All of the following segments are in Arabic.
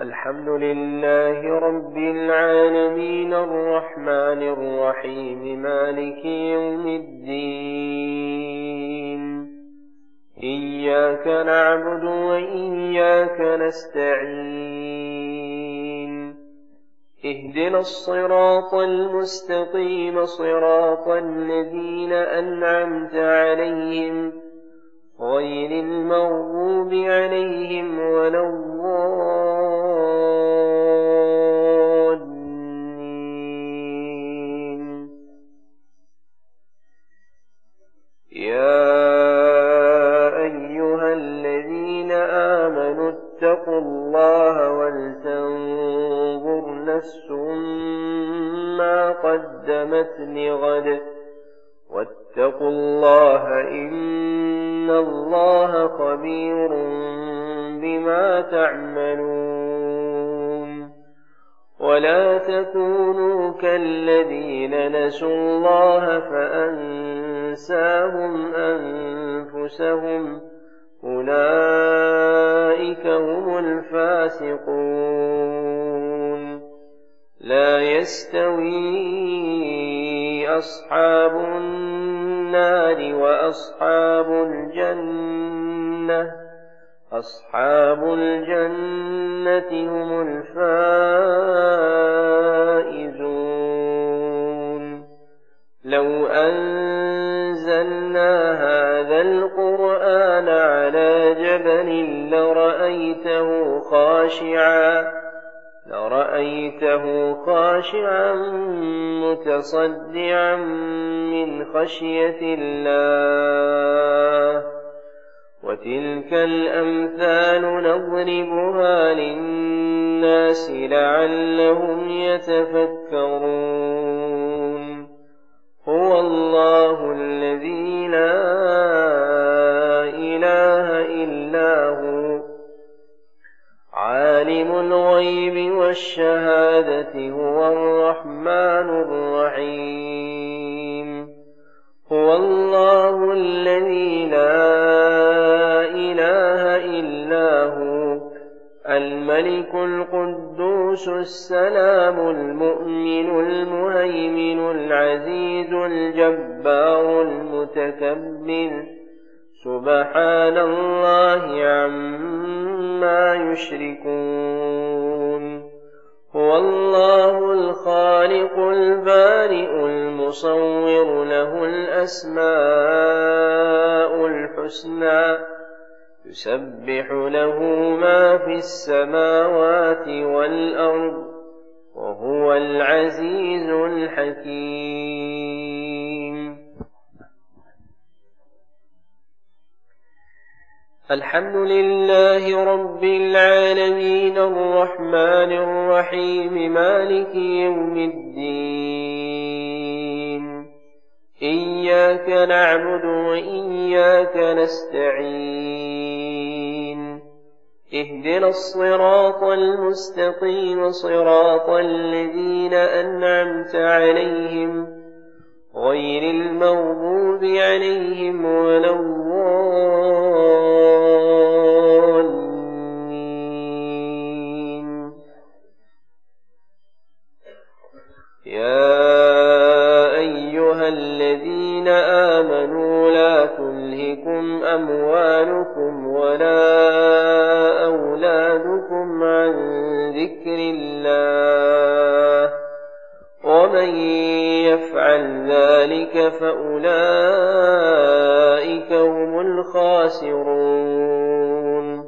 الحمد لله رب العالمين الرحمن الرحيم مالك يوم الدين إياك نعبد وإياك نستعين اهدنا الصراط المستقيم صراط الذين أنعمت عليهم غير المغضوب عليهم ولا الضالين يا أيها الذين آمنوا اتقوا الله ولتنظر نفس ما قدمت لغد واتقوا الله إن الله خبير بما تعملون ولا تكونوا كالذين نسوا الله فأنساهم أنفسهم أولئك هم الفاسقون لا يستوي أصحاب النار وأصحاب الجنة هم الفائزون لو أنزلنا هذا القرآن على جبل لرأيته خاشعا متصدعا من خشية الله وتلك الأمثال نضربها للناس لعلهم يتفكرون هو الله الذي لا إله إلا هو عالم الغيب والشهادة هو الرحمن الرحيم هو الله الذي لا إله إلا هو الملك القدوس السلام المؤمن المهيمن العزيز الجبار المتكبر سبحان الله عما يشركون هو الله الخالق البارئ المصور له الأسماء الحسنى يسبح له ما في السماوات والأرض وهو العزيز الحكيم الحمد لله رب العالمين الرحمن الرحيم مالك يوم الدين إياك نعبد وإياك نستعين اهدنا الصراط المستقيم صراط الذين أنعمت عليهم غير المغضوب عليهم ولا الضالين يا أيها الذين آمنوا لا تلهكم أموالكم ولا أولادكم عن ذكر الله ومن يفعل ذلك فأولئك هم الخاسرون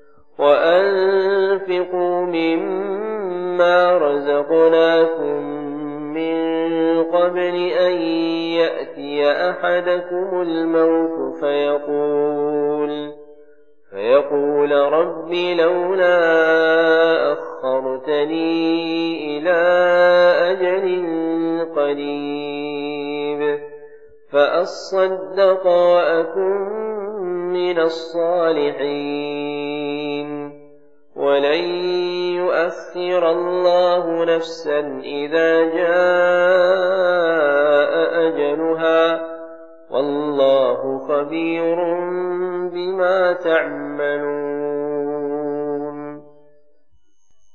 وأنفقوا مما رزقناكم من قبل أن يأتي أحدكم الموت فيقول رب لولا أخرتني إلى أجل قريب فأصدق وأكن من الصالحين ولن يؤخر الله نفسا إذا جاء أجلها والله خبير بما تعملون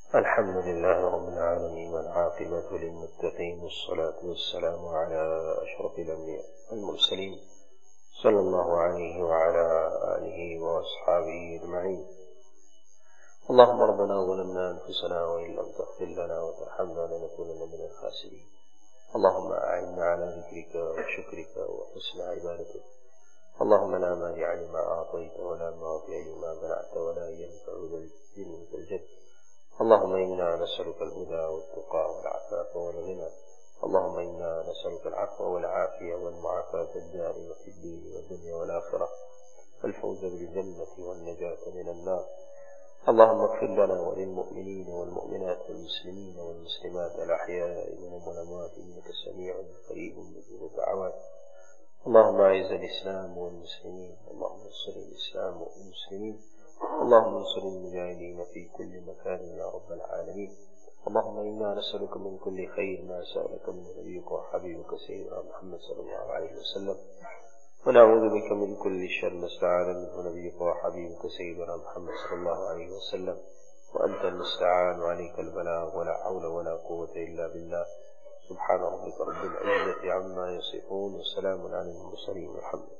الحمد لله رب العالمين والعاقبة للمتقين والصلاة والسلام على أشرف الأنبياء والمرسلين صلى الله عليه وعلى آله وأصحابه أجمعين. اللهم ربنا ظلمنا أنفسنا وإن لم تغفر لنا وترحمنا لنكونن من الخاسرين. اللهم أعنا على ذكرك وشكرك وحسن عبادتك. اللهم لا مانع لما أعطيت ولا معطي لما منعت ولا ينفع ذا الجد منك الجد. اللهم إنا نسألك الهدى والتقى والعفاف والغنى. اللهم إنا نسألك العفو والعافية والمعافاة الدائمة في الدين والدنيا والآخرة والفوز بالجنة والنجاة من النار. اللهم اغفر لنا وللمؤمنين والمؤمنات والمسلمين والمسلمات الأحياء منهم والأموات إنك سميع قريب مجيب الدعوات. اللهم أعز الإسلام والمسلمين. اللهم انصر الإسلام والمسلمين. اللهم انصر المجاهدين في كل مكان يا رب العالمين. اللهم إنا نسألك من كل خير ما سألك من نبيك وحبيبك سيدنا محمد صلى الله عليه وسلم، ونعوذ بك من كل شر ما استعاذ منه نبيك وحبيبك سيدنا محمد صلى الله عليه وسلم، وأنت المستعان وعليك البلاغ ولا حول ولا قوة إلا بالله. سبحان ربك رب العزة عما يصفون وسلام على المرسلين والحمد